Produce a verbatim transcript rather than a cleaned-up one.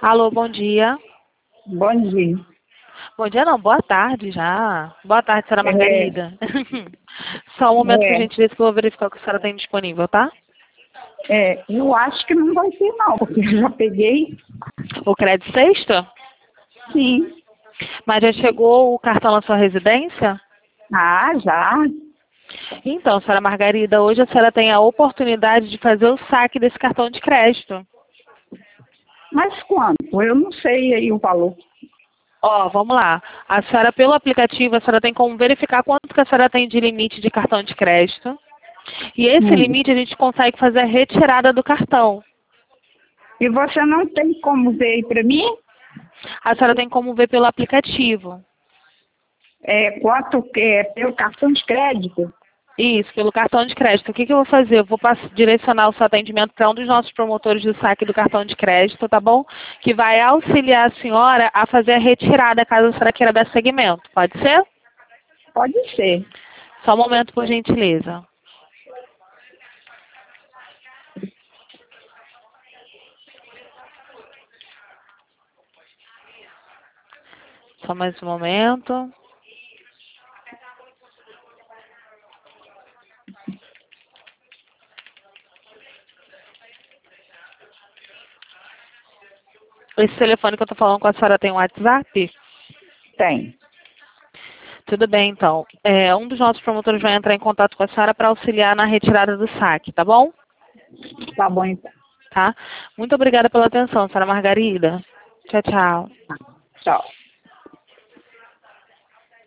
Alô, bom dia. Bom dia. Bom dia não, boa tarde já. Boa tarde, senhora É, Margarida. Só um momento, por é, gentileza, que eu vou verificar o que a senhora tem disponível, tá? é, eu acho que não vai ser não, porque eu já peguei, O crédito sexto? sim. Mas já chegou o cartão na sua residência? Ah, já. Então, senhora Margarida, hoje a senhora tem a oportunidade de fazer o saque desse cartão de crédito. Mas quanto? Eu não sei aí o valor. Ó, vamos lá. A senhora, pelo aplicativo, a senhora tem como verificar quanto que a senhora tem de limite de cartão de crédito. E esse Hum. limite a gente consegue fazer a retirada do cartão. E você não tem como ver aí para mim A senhora tem como ver pelo aplicativo. é, quanto que é pelo cartão de crédito? Isso, pelo cartão de crédito. O que, que eu vou fazer? Eu vou pass- direcionar o seu atendimento para um dos nossos promotores de saque do cartão de crédito, tá bom? Que vai auxiliar a senhora a fazer a retirada, caso a senhora queira dar seguimento. Pode ser? Pode ser. Só um momento, por gentileza. Só mais um momento. Esse telefone que eu tô falando com a senhora tem um WhatsApp? Tem. Tudo bem, então. É, um dos nossos promotores vai entrar em contato com a senhora para auxiliar na retirada do saque, tá bom? Tá bom então. Tá? Muito obrigada pela atenção, senhora Margarida. Tchau, tchau. Tchau.